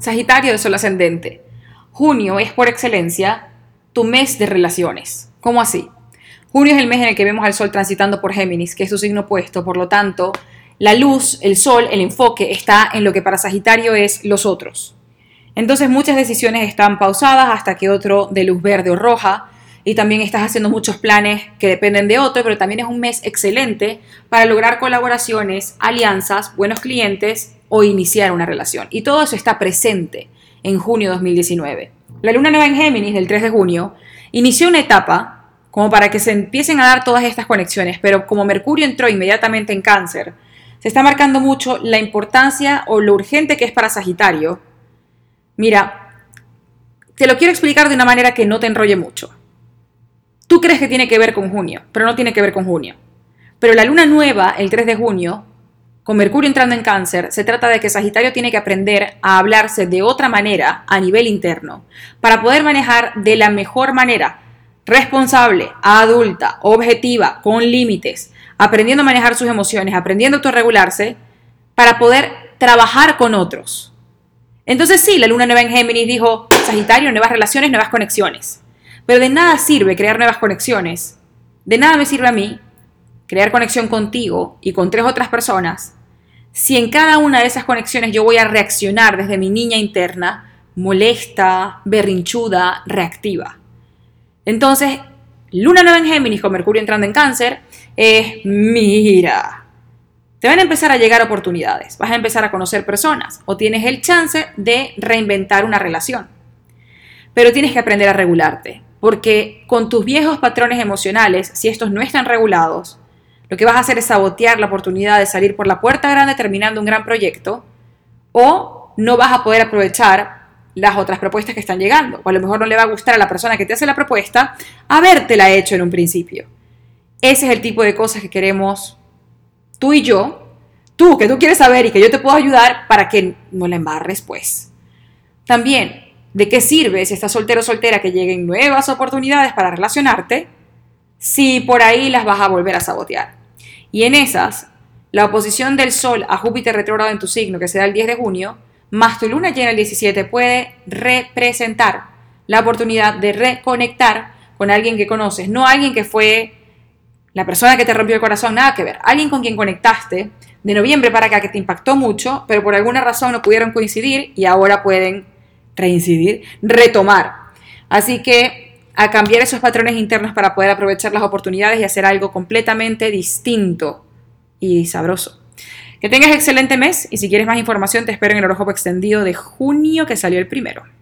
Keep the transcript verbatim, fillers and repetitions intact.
Sagitario de Sol ascendente. Junio es por excelencia tu mes de relaciones. ¿Cómo así? Junio es el mes en el que vemos al Sol transitando por Géminis, que es su signo opuesto. Por lo tanto, la luz, el Sol, el enfoque está en lo que para Sagitario es los otros. Entonces muchas decisiones están pausadas hasta que otro dé luz verde o roja. Y también estás haciendo muchos planes que dependen de otro, pero también es un mes excelente para lograr colaboraciones, alianzas, buenos clientes o iniciar una relación. Y todo eso está presente en junio de dos mil diecinueve. La luna nueva en Géminis del tres de junio inició una etapa como para que se empiecen a dar todas estas conexiones, pero como Mercurio entró inmediatamente en Cáncer, se está marcando mucho la importancia o lo urgente que es para Sagitario. Mira, te lo quiero explicar de una manera que no te enrolle mucho. Tú crees que tiene que ver con junio, pero no tiene que ver con junio. Pero la luna nueva, el tres de junio, con Mercurio entrando en Cáncer, se trata de que Sagitario tiene que aprender a hablarse de otra manera a nivel interno para poder manejar de la mejor manera, responsable, adulta, objetiva, con límites, aprendiendo a manejar sus emociones, aprendiendo a autorregularse para poder trabajar con otros. Entonces sí, la luna nueva en Géminis dijo, Sagitario, nuevas relaciones, nuevas conexiones. Pero de nada sirve crear nuevas conexiones. De nada me sirve a mí crear conexión contigo y con tres otras personas si en cada una de esas conexiones yo voy a reaccionar desde mi niña interna, molesta, berrinchuda, reactiva. Entonces, luna nueva en Géminis con Mercurio entrando en Cáncer es, mira, te van a empezar a llegar oportunidades, vas a empezar a conocer personas o tienes el chance de reinventar una relación. Pero tienes que aprender a regularte, porque con tus viejos patrones emocionales, si estos no están regulados, lo que vas a hacer es sabotear la oportunidad de salir por la puerta grande terminando un gran proyecto, o no vas a poder aprovechar las otras propuestas que están llegando, o a lo mejor no le va a gustar a la persona que te hace la propuesta habértela hecho en un principio. Ese es el tipo de cosas que queremos tú y yo, tú que tú quieres saber y que yo te puedo ayudar para que no la embarres pues. También, ¿de qué sirve si estás soltero o soltera que lleguen nuevas oportunidades para relacionarte si por ahí las vas a volver a sabotear? Y en esas, la oposición del Sol a Júpiter retrógrado en tu signo, que se da el diez de junio, más tu luna llena el diecisiete, puede representar la oportunidad de reconectar con alguien que conoces, no alguien que fue la persona que te rompió el corazón, nada que ver, alguien con quien conectaste de noviembre para acá que te impactó mucho, pero por alguna razón no pudieron coincidir y ahora pueden reincidir, retomar. Así que a cambiar esos patrones internos para poder aprovechar las oportunidades y hacer algo completamente distinto y sabroso. Que tengas excelente mes y si quieres más información te espero en el horóscopo extendido de junio que salió el primero.